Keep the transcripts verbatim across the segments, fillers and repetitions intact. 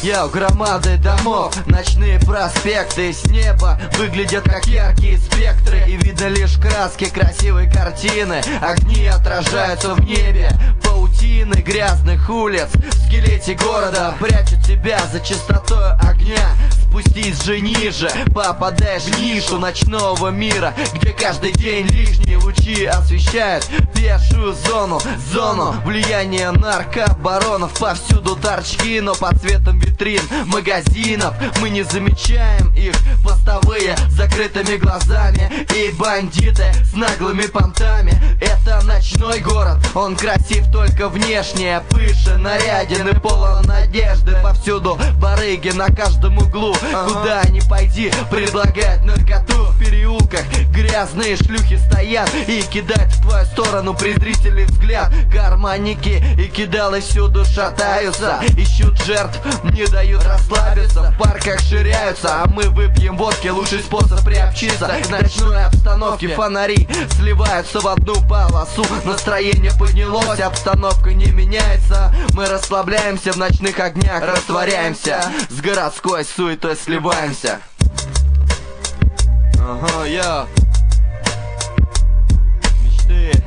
Я у громады домов, ночные проспекты с неба выглядят как яркие спектры, и видно лишь краски красивой картины. Огни отражаются в небе, паутины грязных улиц в скелете города прячут тебя за чистотой огня. Спустись же ниже, попадаешь в нишу ночного мира, где каждый день лишние лучи освещают пешую зону, зону влияния наркобаронов. Повсюду торчки, но под светом витрин магазинов мы не замечаем их. Постовые с закрытыми глазами и бандиты с наглыми понтами. Это ночной город, он красив только внешне, пышен, наряден и полон надежды. Повсюду барыги на каждом углу, куда ни пойди, предлагают наркоту. В переулках грязные шлюхи стоят и кидают в твою сторону презрительный взгляд. Карманники и кидалы всюду шатаются, ищут жертв, не дают расслабиться. В парках ширяются, а мы выпьем водки. Лучший способ приобщиться к ночной обстановке. Фонари сливаются в одну полосу, настроение поднялось, обстановка не меняется. Мы расслабляемся в ночных огнях, растворяемся, с городской суетой сливаемся. Ага, я мечты.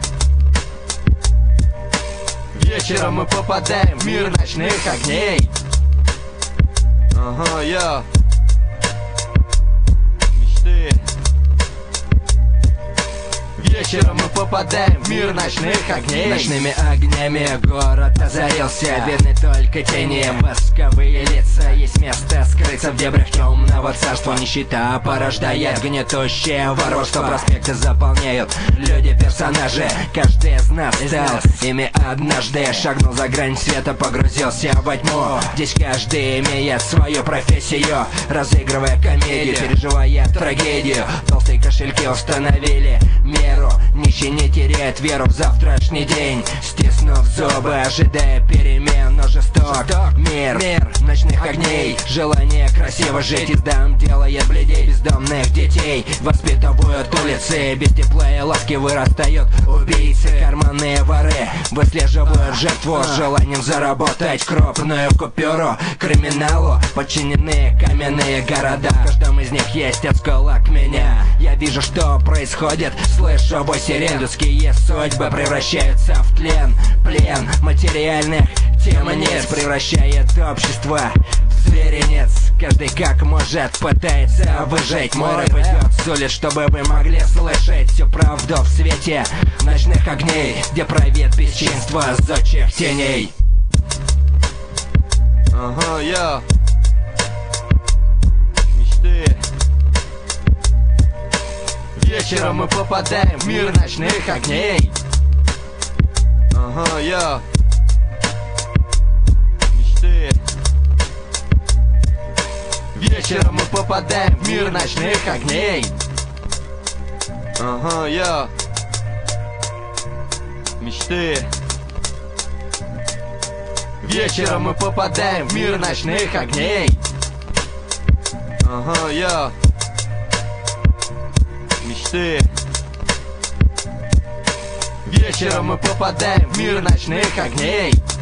Вечером мы попадаем в мир ночных огней. Ага, я мечты. Вечером мы попадаем в мир ночных огней. Ночными огнями город озарился, видны только тени, восковые лица. Есть место скрыться в дебрях темного царства. Нищета порождает гнетущее варварство. Проспекты заполняют люди, персонажи. Каждый из нас стал ими однажды. Шагнул за грань света, погрузился во тьму. Здесь каждый имеет свою профессию, разыгрывая комедию, переживая трагедию. Толстые кошельки установили меру. Нищий не теряет веру в завтрашний день, стиснув зубы, ожидая перемен. Но жесток мир, мир ночных огней. Желание красиво жить из дам делает бледей. Бездомных детей воспитывают улицы, без тепла и ласки вырастают убийцы. Карманные воры выслеживают жертву с желанием заработать крупную купюру. Криминалу подчинены каменные города, в каждом из них есть осколок меня. Я вижу, что происходит, слышу бой сирен. Людские судьбы превращаются в тлен. Плен материальных темниц превращает общество в зверинец. Каждый как может пытается выжить. Мой рэп идет с улиц, чтобы вы могли слышать всю правду в свете ночных огней, где правит бесчинство зодчих теней. Ага, я мечты. Вечером мы попадаем в мир ночных огней. Ага, я мечты. Вечером мы попадаем в мир ночных огней. Ага, я мечты. Вечером мы попадаем в мир ночных огней. Ага, я мечты. Вечером мы попадаем в мир ночных огней.